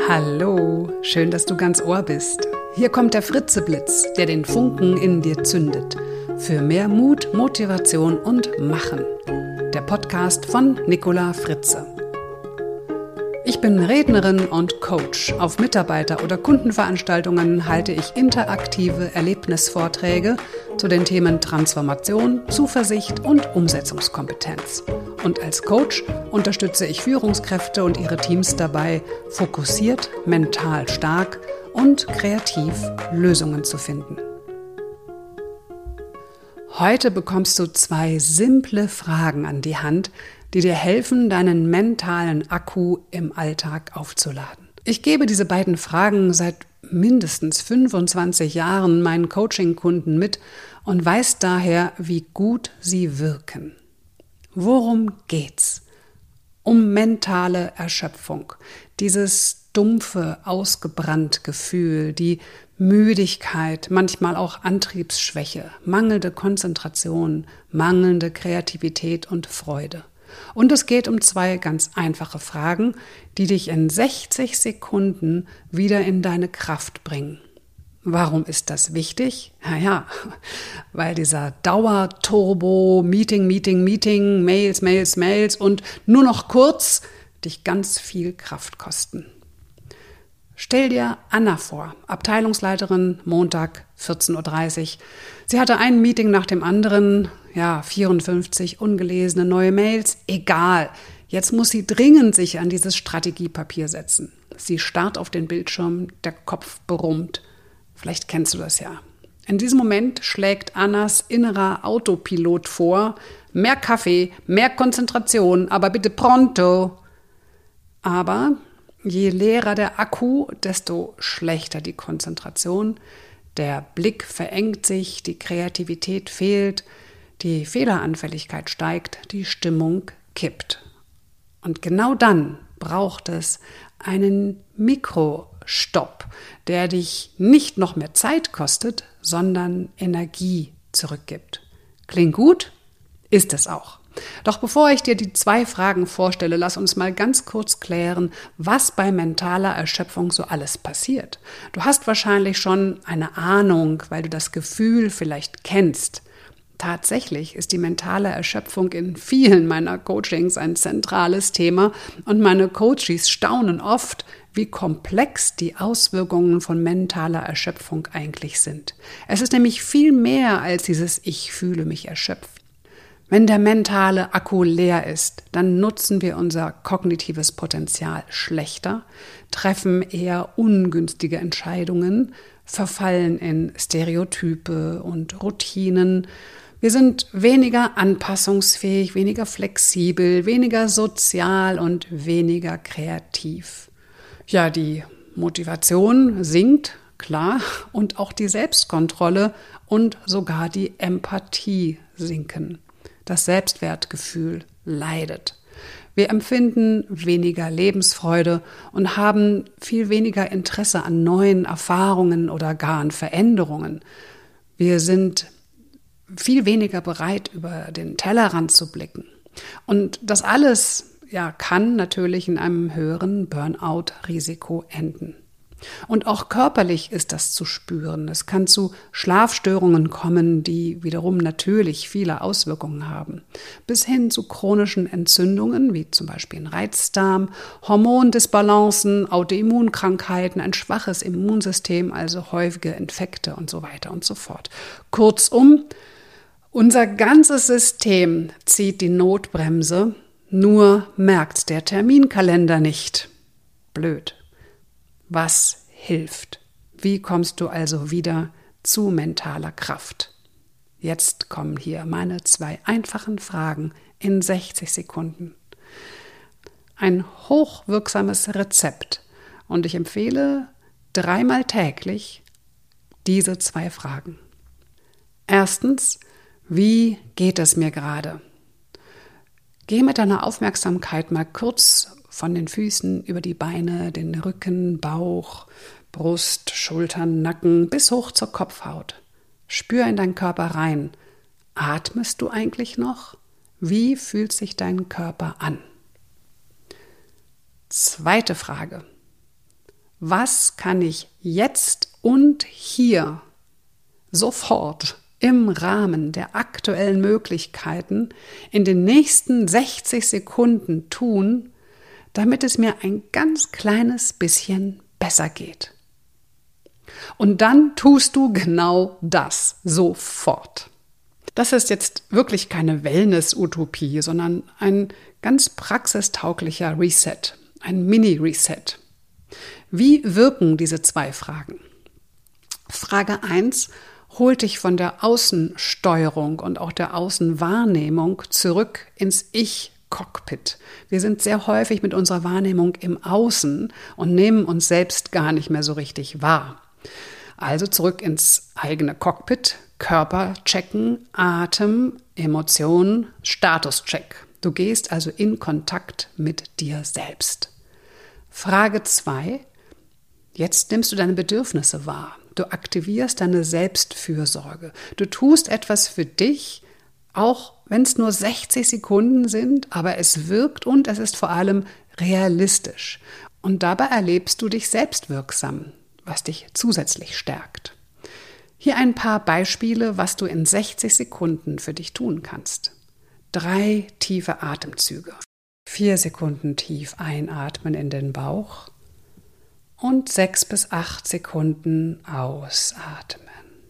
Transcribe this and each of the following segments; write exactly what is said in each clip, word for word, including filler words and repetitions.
Hallo, schön, dass du ganz Ohr bist. Hier kommt der Fritzeblitz, der den Funken in dir zündet. Für mehr Mut, Motivation und Machen. Der Podcast von Nicola Fritze. Ich bin Rednerin und Coach. Auf Mitarbeiter- oder Kundenveranstaltungen halte ich interaktive Erlebnisvorträge zu den Themen Transformation, Zuversicht und Umsetzungskompetenz. Und als Coach unterstütze ich Führungskräfte und ihre Teams dabei, fokussiert, mental stark und kreativ Lösungen zu finden. Heute bekommst du zwei simple Fragen an die Hand, die dir helfen, deinen mentalen Akku im Alltag aufzuladen. Ich gebe diese beiden Fragen seit mindestens fünfundzwanzig Jahren meinen Coaching-Kunden mit und weiß daher, wie gut sie wirken. Worum geht's? Um mentale Erschöpfung, dieses dumpfe, ausgebrannt Gefühl, die Müdigkeit, manchmal auch Antriebsschwäche, mangelnde Konzentration, mangelnde Kreativität und Freude. Und es geht um zwei ganz einfache Fragen, die dich in sechzig Sekunden wieder in deine Kraft bringen. Warum ist das wichtig? Naja, weil dieser Dauerturbo, Meeting, Meeting, Meeting, Mails, Mails, Mails und nur noch kurz dich ganz viel Kraft kosten. Stell dir Anna vor, Abteilungsleiterin, Montag, vierzehn Uhr dreißig. Sie hatte ein Meeting nach dem anderen, ja, vierundfünfzig ungelesene neue Mails, egal. Jetzt muss sie dringend sich an dieses Strategiepapier setzen. Sie starrt auf den Bildschirm, der Kopf brummt. Vielleicht kennst du das ja. In diesem Moment schlägt Annas innerer Autopilot vor, mehr Kaffee, mehr Konzentration, aber bitte pronto. Aber je leerer der Akku, desto schlechter die Konzentration. Der Blick verengt sich, die Kreativität fehlt, die Fehleranfälligkeit steigt, die Stimmung kippt. Und genau dann braucht es einen Mikrostopp, der dich nicht noch mehr Zeit kostet, sondern Energie zurückgibt. Klingt gut? Ist es auch. Doch bevor ich dir die zwei Fragen vorstelle, lass uns mal ganz kurz klären, was bei mentaler Erschöpfung so alles passiert. Du hast wahrscheinlich schon eine Ahnung, weil du das Gefühl vielleicht kennst. Tatsächlich ist die mentale Erschöpfung in vielen meiner Coachings ein zentrales Thema und meine Coaches staunen oft, wie komplex die Auswirkungen von mentaler Erschöpfung eigentlich sind. Es ist nämlich viel mehr als dieses Ich fühle mich erschöpft. Wenn der mentale Akku leer ist, dann nutzen wir unser kognitives Potenzial schlechter, treffen eher ungünstige Entscheidungen, verfallen in Stereotype und Routinen. Wir sind weniger anpassungsfähig, weniger flexibel, weniger sozial und weniger kreativ. Ja, die Motivation sinkt, klar, und auch die Selbstkontrolle und sogar die Empathie sinken. Das Selbstwertgefühl leidet. Wir empfinden weniger Lebensfreude und haben viel weniger Interesse an neuen Erfahrungen oder gar an Veränderungen. Wir sind viel weniger bereit, über den Tellerrand zu blicken. Und das alles, ja, kann natürlich in einem höheren Burnout-Risiko enden. Und auch körperlich ist das zu spüren. Es kann zu Schlafstörungen kommen, die wiederum natürlich viele Auswirkungen haben. Bis hin zu chronischen Entzündungen, wie zum Beispiel ein Reizdarm, Hormondisbalancen, Autoimmunkrankheiten, ein schwaches Immunsystem, also häufige Infekte und so weiter und so fort. Kurzum, unser ganzes System zieht die Notbremse, nur merkt der Terminkalender nicht. Blöd. Was hilft? Wie kommst du also wieder zu mentaler Kraft? Jetzt kommen hier meine zwei einfachen Fragen in sechzig Sekunden. Ein hochwirksames Rezept und ich empfehle dreimal täglich diese zwei Fragen. Erstens, wie geht es mir gerade? Geh mit deiner Aufmerksamkeit mal kurz von den Füßen über die Beine, den Rücken, Bauch, Brust, Schultern, Nacken bis hoch zur Kopfhaut. Spür in deinen Körper rein. Atmest du eigentlich noch? Wie fühlt sich dein Körper an? Zweite Frage. was kann ich jetzt und hier sofort im Rahmen der aktuellen Möglichkeiten in den nächsten sechzig Sekunden tun, damit es mir ein ganz kleines bisschen besser geht. Und dann tust du genau das sofort. Das ist jetzt wirklich keine Wellness-Utopie, sondern ein ganz praxistauglicher Reset, ein Mini-Reset. Wie wirken diese zwei Fragen? Frage eins holt dich von der Außensteuerung und auch der Außenwahrnehmung zurück ins Ich-Cockpit. Wir sind sehr häufig mit unserer Wahrnehmung im Außen und nehmen uns selbst gar nicht mehr so richtig wahr. Also zurück ins eigene Cockpit, Körper checken, Atem, Emotionen, Statuscheck. Du gehst also in Kontakt mit dir selbst. Frage zwei. Jetzt nimmst du deine Bedürfnisse wahr. Du aktivierst deine Selbstfürsorge. Du tust etwas für dich, auch wenn es nur sechzig Sekunden sind, aber es wirkt und es ist vor allem realistisch. Und dabei erlebst du dich selbstwirksam, was dich zusätzlich stärkt. Hier ein paar Beispiele, was du in sechzig Sekunden für dich tun kannst. Drei tiefe Atemzüge. Vier Sekunden tief einatmen in den Bauch und sechs bis acht Sekunden ausatmen.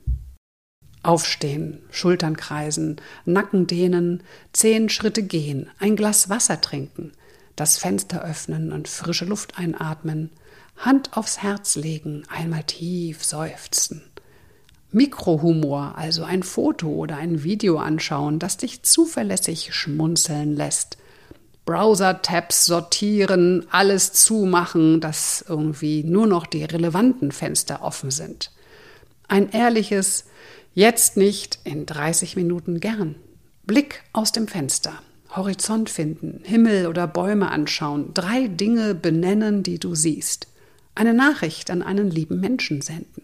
Aufstehen, Schultern kreisen, Nacken dehnen, zehn Schritte gehen, ein Glas Wasser trinken, das Fenster öffnen und frische Luft einatmen, Hand aufs Herz legen, einmal tief seufzen. Mikrohumor, also ein Foto oder ein Video anschauen, das dich zuverlässig schmunzeln lässt. Browser-Tabs sortieren, alles zumachen, dass irgendwie nur noch die relevanten Fenster offen sind. Ein ehrliches Jetzt nicht, in dreißig Minuten gern. Blick aus dem Fenster. Horizont finden, Himmel oder Bäume anschauen, drei Dinge benennen, die du siehst. Eine Nachricht an einen lieben Menschen senden.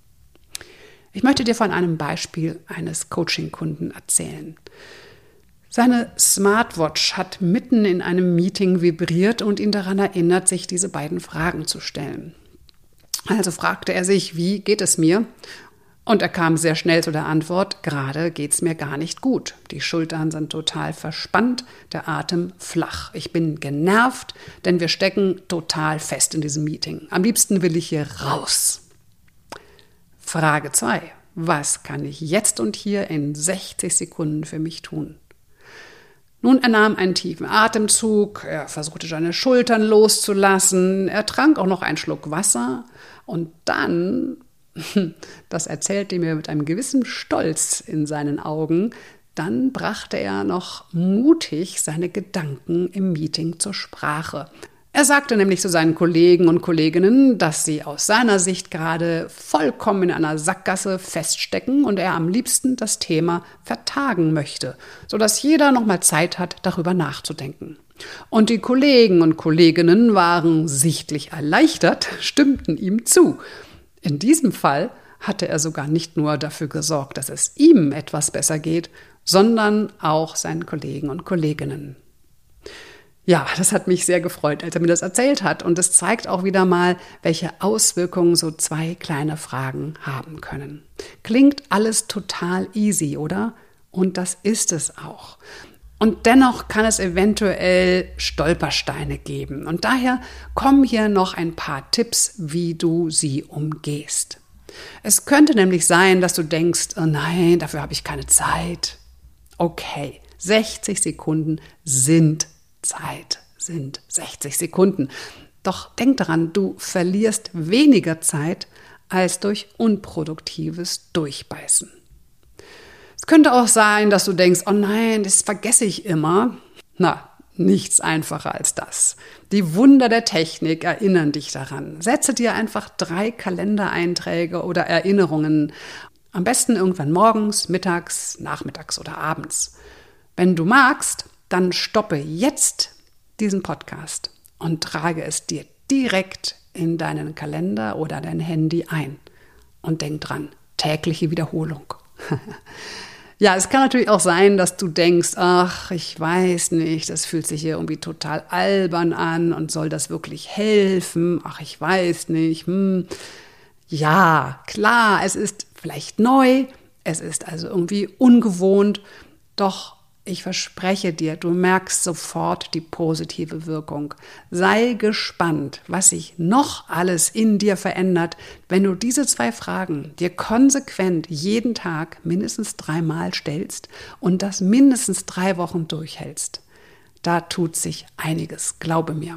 Ich möchte dir von einem Beispiel eines Coaching-Kunden erzählen. Seine Smartwatch hat mitten in einem Meeting vibriert und ihn daran erinnert, sich diese beiden Fragen zu stellen. Also fragte er sich, wie geht es mir? Und er kam sehr schnell zu der Antwort, gerade geht's mir gar nicht gut. Die Schultern sind total verspannt, der Atem flach. Ich bin genervt, denn wir stecken total fest in diesem Meeting. Am liebsten will ich hier raus. Frage zwei. Was kann ich jetzt und hier in sechzig Sekunden für mich tun? Nun, er nahm einen tiefen Atemzug, er versuchte seine Schultern loszulassen, er trank auch noch einen Schluck Wasser und dann, das erzählte mir mit einem gewissen Stolz in seinen Augen, dann brachte er noch mutig seine Gedanken im Meeting zur Sprache. Er sagte nämlich zu seinen Kollegen und Kolleginnen, dass sie aus seiner Sicht gerade vollkommen in einer Sackgasse feststecken und er am liebsten das Thema vertagen möchte, sodass jeder noch mal Zeit hat, darüber nachzudenken. Und die Kollegen und Kolleginnen waren sichtlich erleichtert, stimmten ihm zu. In diesem Fall hatte er sogar nicht nur dafür gesorgt, dass es ihm etwas besser geht, sondern auch seinen Kollegen und Kolleginnen. Ja, das hat mich sehr gefreut, als er mir das erzählt hat. Und es zeigt auch wieder mal, welche Auswirkungen so zwei kleine Fragen haben können. Klingt alles total easy, oder? Und das ist es auch. Und dennoch kann es eventuell Stolpersteine geben. Und daher kommen hier noch ein paar Tipps, wie du sie umgehst. Es könnte nämlich sein, dass du denkst, oh nein, dafür habe ich keine Zeit. Okay, sechzig Sekunden sind Zeit, sind sechzig Sekunden. Doch denk daran, du verlierst weniger Zeit als durch unproduktives Durchbeißen. Es könnte auch sein, dass du denkst, oh nein, das vergesse ich immer. Na, nichts einfacher als das. Die Wunder der Technik erinnern dich daran. Setze dir einfach drei Kalendereinträge oder Erinnerungen. Am besten irgendwann morgens, mittags, nachmittags oder abends. Wenn du magst, dann stoppe jetzt diesen Podcast und trage es dir direkt in deinen Kalender oder dein Handy ein. Und denk dran, tägliche Wiederholung. Ja, es kann natürlich auch sein, dass du denkst, ach, ich weiß nicht, das fühlt sich hier irgendwie total albern an und soll das wirklich helfen? Ach, ich weiß nicht. Hm. Ja, klar, es ist vielleicht neu, es ist also irgendwie ungewohnt, doch ich verspreche dir, du merkst sofort die positive Wirkung. Sei gespannt, was sich noch alles in dir verändert, wenn du diese zwei Fragen dir konsequent jeden Tag mindestens dreimal stellst und das mindestens drei Wochen durchhältst. Da tut sich einiges, glaube mir.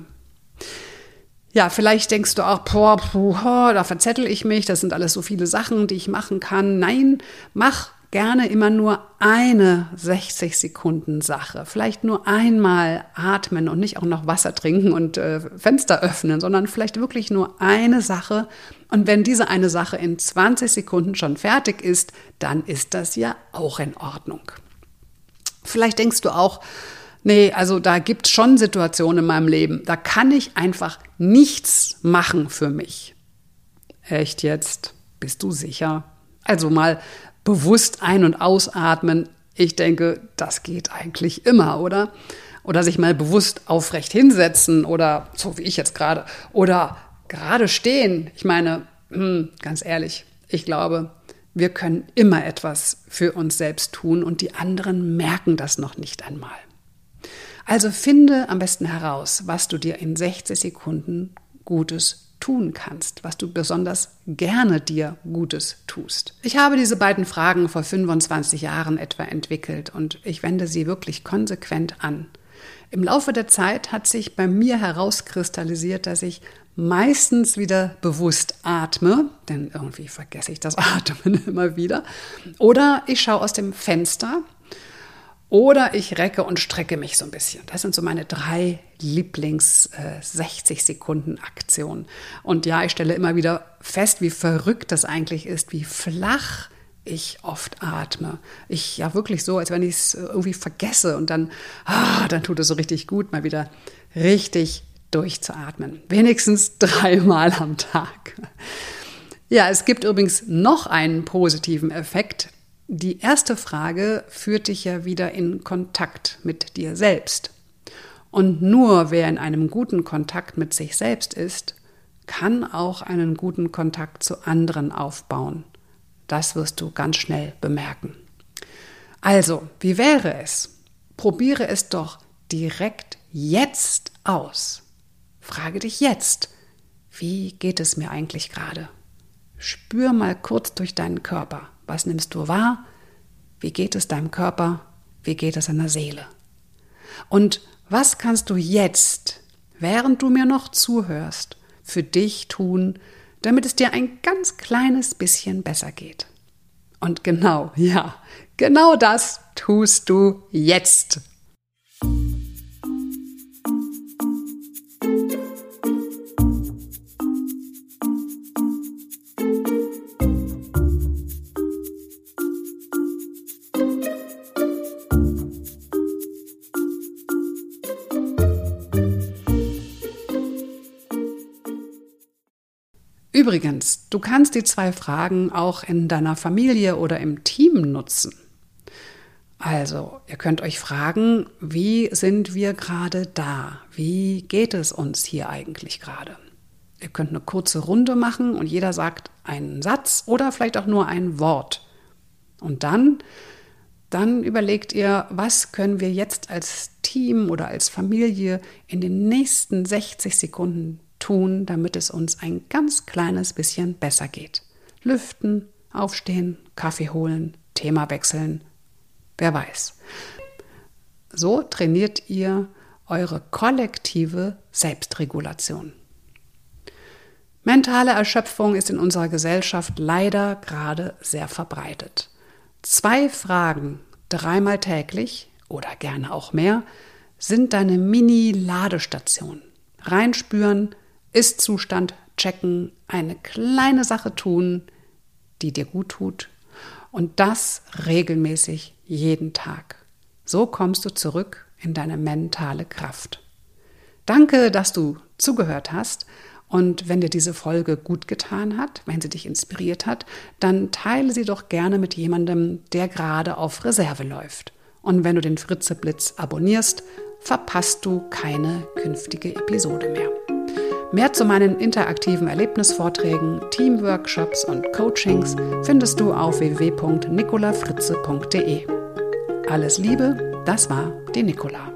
Ja, vielleicht denkst du auch, boah, boah, da verzettel ich mich, das sind alles so viele Sachen, die ich machen kann. Nein, mach gerne immer nur eine sechzig Sekunden Sache. Vielleicht nur einmal atmen und nicht auch noch Wasser trinken und äh, Fenster öffnen, sondern vielleicht wirklich nur eine Sache. Und wenn diese eine Sache in zwanzig Sekunden schon fertig ist, dann ist das ja auch in Ordnung. Vielleicht denkst du auch, nee, also da gibt es schon Situationen in meinem Leben, da kann ich einfach nichts machen für mich. Echt jetzt? Bist du sicher? Also mal bewusst ein- und ausatmen. Ich denke, das geht eigentlich immer, oder? Oder sich mal bewusst aufrecht hinsetzen oder so wie ich jetzt gerade. Oder gerade stehen. Ich meine, hm, ganz ehrlich, ich glaube, wir können immer etwas für uns selbst tun und die anderen merken das noch nicht einmal. Also finde am besten heraus, was du dir in sechzig Sekunden Gutes tun kannst, was du besonders gerne dir Gutes tust. Ich habe diese beiden Fragen vor fünfundzwanzig Jahren etwa entwickelt und ich wende sie wirklich konsequent an. Im Laufe der Zeit hat sich bei mir herauskristallisiert, dass ich meistens wieder bewusst atme, denn irgendwie vergesse ich das Atmen immer wieder, oder ich schaue aus dem Fenster, oder ich recke und strecke mich so ein bisschen. Das sind so meine drei Lieblings-sechzig-Sekunden-Aktionen. Und ja, ich stelle immer wieder fest, wie verrückt das eigentlich ist, wie flach ich oft atme. Ich ja wirklich so, als wenn ich es irgendwie vergesse und dann, ah, dann tut es so richtig gut, mal wieder richtig durchzuatmen. Wenigstens dreimal am Tag. Ja, es gibt übrigens noch einen positiven Effekt. Die erste Frage führt dich ja wieder in Kontakt mit dir selbst. Und nur wer in einem guten Kontakt mit sich selbst ist, kann auch einen guten Kontakt zu anderen aufbauen. Das wirst du ganz schnell bemerken. Also, wie wäre es? Probiere es doch direkt jetzt aus. Frage dich jetzt, wie geht es mir eigentlich gerade? Spür mal kurz durch deinen Körper. Was nimmst du wahr? Wie geht es deinem Körper? Wie geht es deiner Seele? Und was kannst du jetzt, während du mir noch zuhörst, für dich tun, damit es dir ein ganz kleines bisschen besser geht? Und genau, ja, genau das tust du jetzt. Übrigens, du kannst die zwei Fragen auch in deiner Familie oder im Team nutzen. Also, ihr könnt euch fragen, wie sind wir gerade da? Wie geht es uns hier eigentlich gerade? Ihr könnt eine kurze Runde machen und jeder sagt einen Satz oder vielleicht auch nur ein Wort. Und dann, dann überlegt ihr, was können wir jetzt als Team oder als Familie in den nächsten sechzig Sekunden tun, damit es uns ein ganz kleines bisschen besser geht. Lüften, aufstehen, Kaffee holen, Thema wechseln, wer weiß. So trainiert ihr eure kollektive Selbstregulation. Mentale Erschöpfung ist in unserer Gesellschaft leider gerade sehr verbreitet. Zwei Fragen, dreimal täglich oder gerne auch mehr, sind deine Mini-Ladestation. Reinspüren, Ist-Zustand checken, eine kleine Sache tun, die dir gut tut und das regelmäßig jeden Tag. So kommst du zurück in deine mentale Kraft. Danke, dass du zugehört hast Und wenn dir diese Folge gut getan hat, wenn sie dich inspiriert hat, dann teile sie doch gerne mit jemandem, der gerade auf Reserve läuft. Und wenn du den Fritze-Blitz abonnierst, verpasst du keine künftige Episode mehr. Mehr zu meinen interaktiven Erlebnisvorträgen, Teamworkshops und Coachings findest du auf w w w punkt nicola fritze punkt d e. Alles Liebe, das war die Nicola.